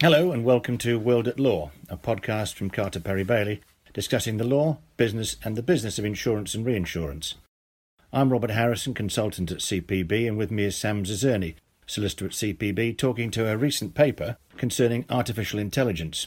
Hello and welcome to World at Law, a podcast from Carter Perry Bailey discussing the law, business and the business of insurance and reinsurance. I'm Robert Harrison, consultant at CPB, and with me is Sam Zazerny, solicitor at CPB, talking to a recent paper concerning artificial intelligence.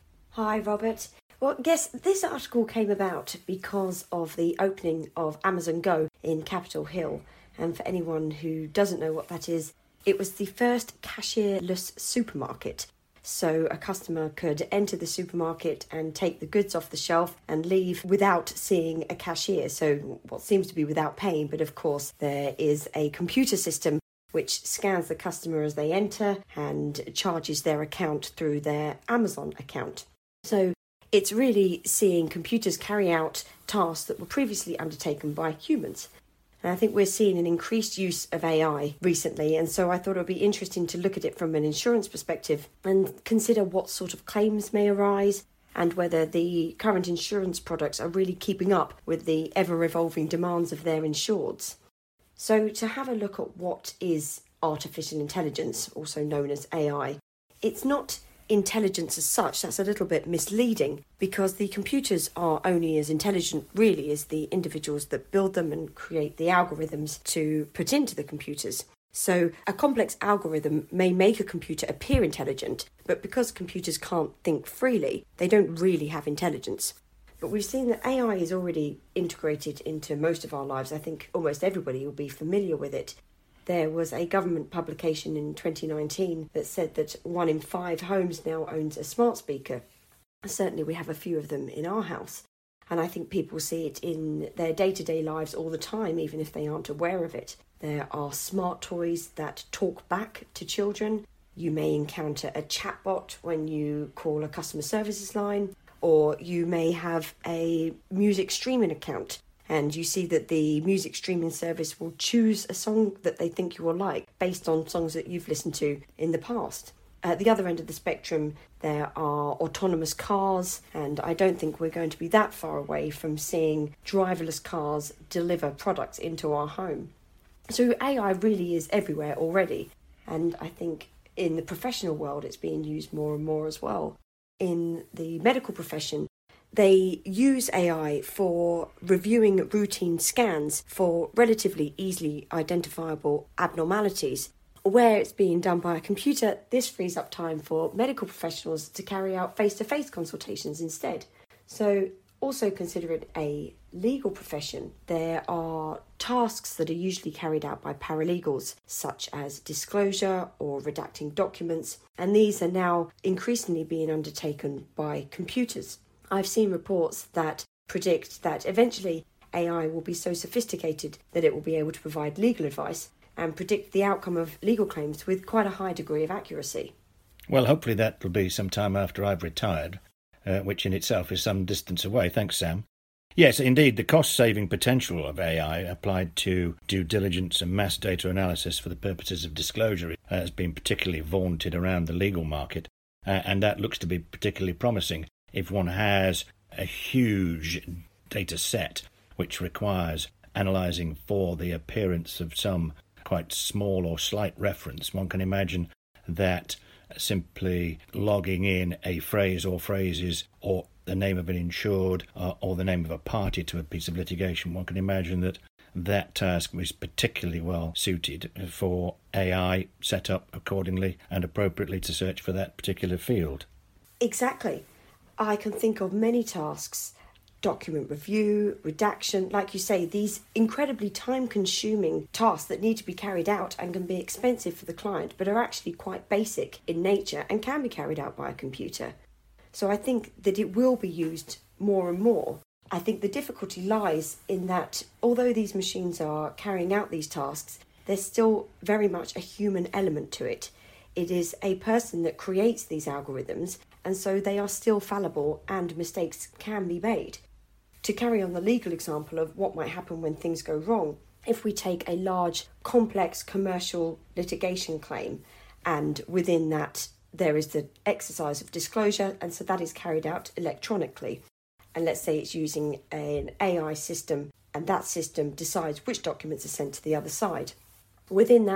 Hi Robert. Well, yes, this article came about because of the opening of Amazon Go in Capitol Hill. And for anyone who doesn't know what that is, it was the first cashierless supermarket. So a customer could enter the supermarket and take the goods off the shelf and leave without seeing a cashier. So what seems to be without paying, but of course there is a computer system which scans the customer as they enter and charges their account through their Amazon account. So it's really seeing computers carry out tasks that were previously undertaken by humans. And I think we're seeing an increased use of AI recently, and so I thought it would be interesting to look at it from an insurance perspective and consider what sort of claims may arise and whether the current insurance products are really keeping up with the ever-evolving demands of their insureds. So to have a look at what is artificial intelligence, also known as AI, it's not intelligence as such. That's a little bit misleading because the computers are only as intelligent really as the individuals that build them and create the algorithms to put into the computers. So a complex algorithm may make a computer appear intelligent, but because computers can't think freely, they don't really have intelligence. But we've seen that AI is already integrated into most of our lives. I think almost everybody will be familiar with it. There was a government publication in 2019 that said that 1 in 5 homes now owns a smart speaker. Certainly we have a few of them in our house. And I think people see it in their day-to-day lives all the time, even if they aren't aware of it. There are smart toys that talk back to children. You may encounter a chatbot when you call a customer services line, or you may have a music streaming account and you see that the music streaming service will choose a song that they think you will like based on songs that you've listened to in the past. At the other end of the spectrum, there are autonomous cars, and I don't think we're going to be that far away from seeing driverless cars deliver products into our home. So AI really is everywhere already, and I think in the professional world it's being used more and more as well. In the medical profession, they use AI for reviewing routine scans for relatively easily identifiable abnormalities. Where it's being done by a computer, this frees up time for medical professionals to carry out face-to-face consultations instead. So also consider it a legal profession. There are tasks that are usually carried out by paralegals, such as disclosure or redacting documents, and these are now increasingly being undertaken by computers. I've seen reports that predict that eventually AI will be so sophisticated that it will be able to provide legal advice and predict the outcome of legal claims with quite a high degree of accuracy. Well, hopefully that will be some time after I've retired, which in itself is some distance away. Thanks, Sam. Yes, indeed, the cost-saving potential of AI applied to due diligence and mass data analysis for the purposes of disclosure has been particularly vaunted around the legal market, and that looks to be particularly promising. If one has a huge data set which requires analysing for the appearance of some quite small or slight reference, one can imagine that simply logging in a phrase or phrases or the name of an insured or the name of a party to a piece of litigation, one can imagine that that task was particularly well suited for AI set up accordingly and appropriately to search for that particular field. Exactly. I can think of many tasks, document review, redaction, like you say, these incredibly time-consuming tasks that need to be carried out and can be expensive for the client, but are actually quite basic in nature and can be carried out by a computer. So I think that it will be used more and more. I think the difficulty lies in that although these machines are carrying out these tasks, there's still very much a human element to it. It is a person that creates these algorithms, and so they are still fallible and mistakes can be made. To carry on the legal example of what might happen when things go wrong, if we take a large, complex commercial litigation claim, and within that there is the exercise of disclosure, and so that is carried out electronically. And let's say it's using an AI system, and that system decides which documents are sent to the other side. Within that,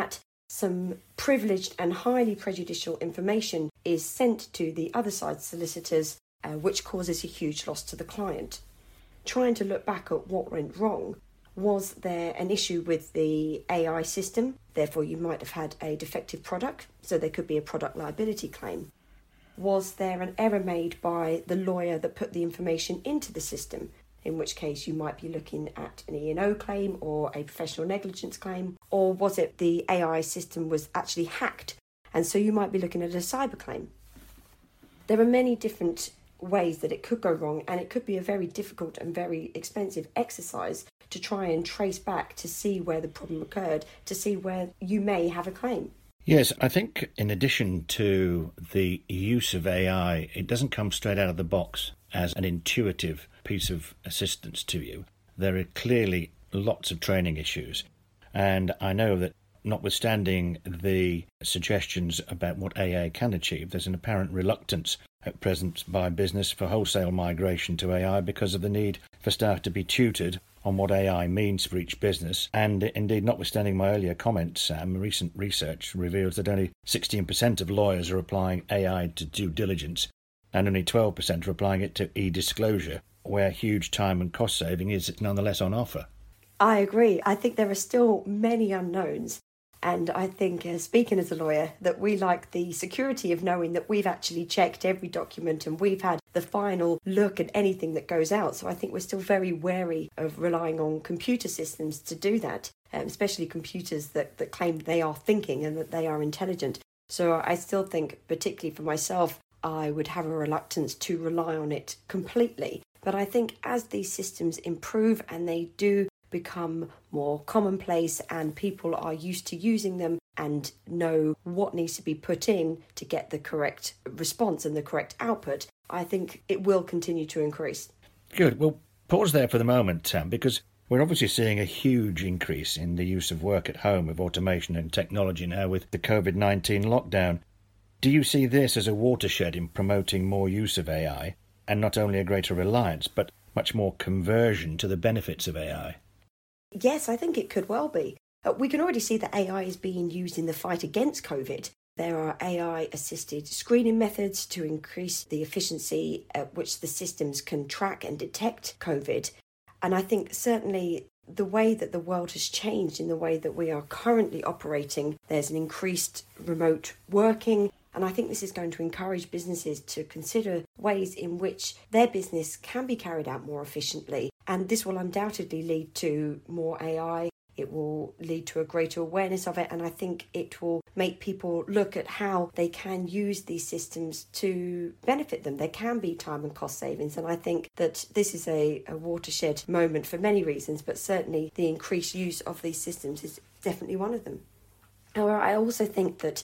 some privileged and highly prejudicial information is sent to the other side's solicitors, which causes a huge loss to the client. Trying to look back at what went wrong, was there an issue with the AI system? Therefore, you might have had a defective product, so there could be a product liability claim. Was there an error made by the lawyer that put the information into the system? In which case you might be looking at an E&O claim or a professional negligence claim. Or was it the AI system was actually hacked, and so you might be looking at a cyber claim? There are many different ways that it could go wrong, and it could be a very difficult and very expensive exercise to try and trace back to see where the problem occurred, to see where you may have a claim. Yes, I think in addition to the use of AI, it doesn't come straight out of the box as an intuitive piece of assistance to you. There are clearly lots of training issues. And I know that notwithstanding the suggestions about what AI can achieve, there's an apparent reluctance at present by business for wholesale migration to AI because of the need for staff to be tutored on what AI means for each business. And indeed, notwithstanding my earlier comments, Sam, recent research reveals that only 16% of lawyers are applying AI to due diligence, and only 12% are applying it to e-disclosure, where huge time and cost saving is nonetheless on offer. I agree. I think there are still many unknowns. And I think, speaking as a lawyer, that we like the security of knowing that we've actually checked every document and we've had the final look at anything that goes out. So I think we're still very wary of relying on computer systems to do that, especially computers that claim they are thinking and that they are intelligent. So I still think, particularly for myself, I would have a reluctance to rely on it completely. But I think as these systems improve and they do become more commonplace and people are used to using them and know what needs to be put in to get the correct response and the correct output, I think it will continue to increase. Good. Well, pause there for the moment, Sam, because we're obviously seeing a huge increase in the use of work at home with automation and technology now with the COVID-19 lockdown. Do you see this as a watershed in promoting more use of AI, and not only a greater reliance, but much more conversion to the benefits of AI? Yes, I think it could well be. We can already see that AI is being used in the fight against COVID. There are AI-assisted screening methods to increase the efficiency at which the systems can track and detect COVID. And I think certainly the way that the world has changed in the way that we are currently operating, there's an increased remote working. And I think this is going to encourage businesses to consider ways in which their business can be carried out more efficiently. And this will undoubtedly lead to more AI. It will lead to a greater awareness of it. And I think it will make people look at how they can use these systems to benefit them. There can be time and cost savings. And I think that this is a watershed moment for many reasons, but certainly the increased use of these systems is definitely one of them. However, I also think that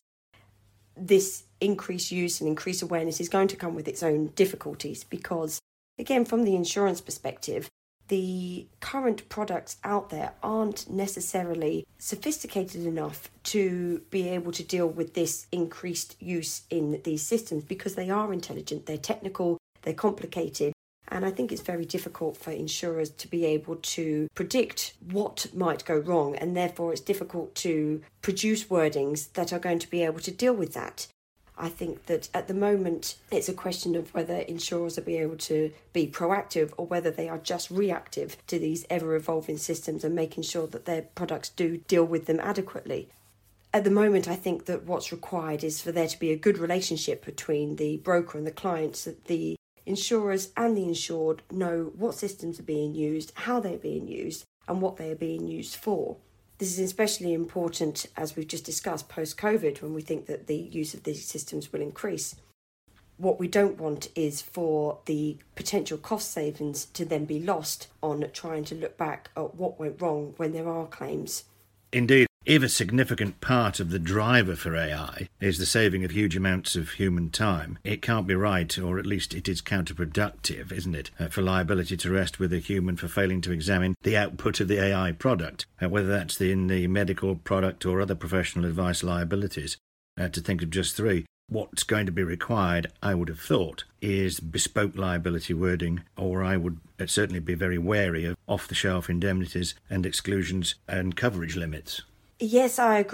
this increased use and increased awareness is going to come with its own difficulties because, again, from the insurance perspective, the current products out there aren't necessarily sophisticated enough to be able to deal with this increased use in these systems because they are intelligent, they're technical, they're complicated. And I think it's very difficult for insurers to be able to predict what might go wrong, and therefore it's difficult to produce wordings that are going to be able to deal with that. I think that at the moment it's a question of whether insurers will be able to be proactive or whether they are just reactive to these ever-evolving systems and making sure that their products do deal with them adequately. At the moment, I think that what's required is for there to be a good relationship between the broker and the client, so that the insurers and the insured know what systems are being used, how they're being used, and what they are being used for. This is especially important, as we've just discussed, post-COVID, when we think that the use of these systems will increase. What we don't want is for the potential cost savings to then be lost on trying to look back at what went wrong when there are claims. Indeed. If a significant part of the driver for AI is the saving of huge amounts of human time, it can't be right, or at least it is counterproductive, isn't it, for liability to rest with a human for failing to examine the output of the AI product, whether that's in the medical product or other professional advice liabilities. To think of just three. What's going to be required, I would have thought, is bespoke liability wording, or I would certainly be very wary of off-the-shelf indemnities and exclusions and coverage limits. Yes, I agree.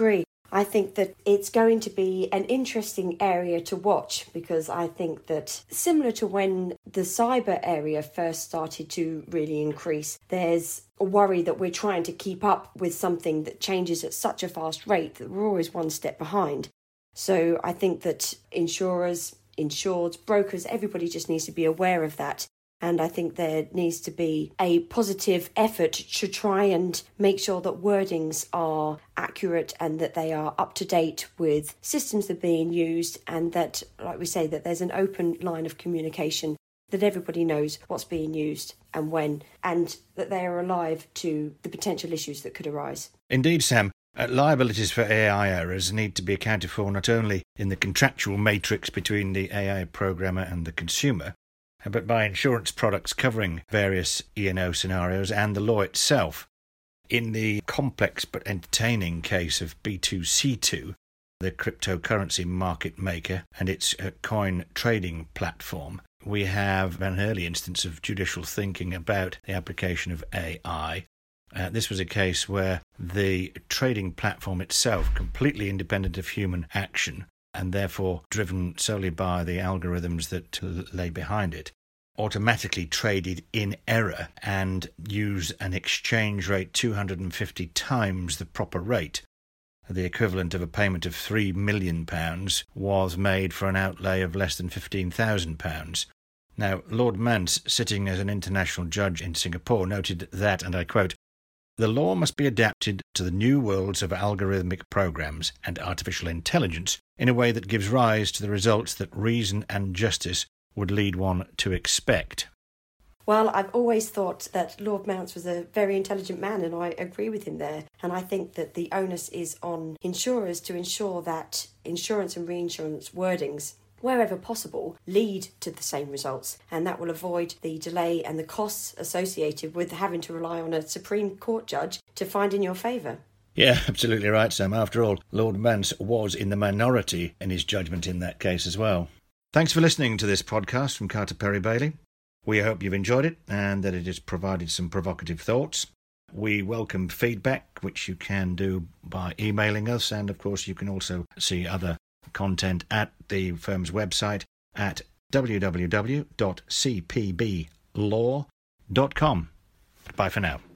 I think that it's going to be an interesting area to watch, because I think that similar to when the cyber area first started to really increase, there's a worry that we're trying to keep up with something that changes at such a fast rate that we're always one step behind. So I think that insurers, insureds, brokers, everybody just needs to be aware of that. And I think there needs to be a positive effort to try and make sure that wordings are accurate and that they are up to date with systems that are being used, and that, like we say, that there's an open line of communication, that everybody knows what's being used and when, and that they are alive to the potential issues that could arise. Indeed, Sam. Liabilities for AI errors need to be accounted for not only in the contractual matrix between the AI programmer and the consumer, but by insurance products covering various E&O scenarios and the law itself. In the complex but entertaining case of B2C2, the cryptocurrency market maker and its coin trading platform, we have an early instance of judicial thinking about the application of AI. This was a case where the trading platform itself, completely independent of human action, and therefore driven solely by the algorithms that lay behind it, automatically traded in error and used an exchange rate 250 times the proper rate. The equivalent of a payment of £3 million was made for an outlay of less than £15,000. Now, Lord Mance, sitting as an international judge in Singapore, noted that, and I quote, "The law must be adapted to the new worlds of algorithmic programs and artificial intelligence in a way that gives rise to the results that reason and justice would lead one to expect." Well, I've always thought that Lord Mance was a very intelligent man, and I agree with him there. And I think that the onus is on insurers to ensure that insurance and reinsurance wordings, wherever possible, lead to the same results, and that will avoid the delay and the costs associated with having to rely on a Supreme Court judge to find in your favour. Yeah, absolutely right, Sam. After all, Lord Mance was in the minority in his judgment in that case as well. Thanks for listening to this podcast from Carter Perry Bailey. We hope you've enjoyed it and that it has provided some provocative thoughts. We welcome feedback, which you can do by emailing us, and of course you can also see other content at the firm's website at www.cpblaw.com. Bye for now.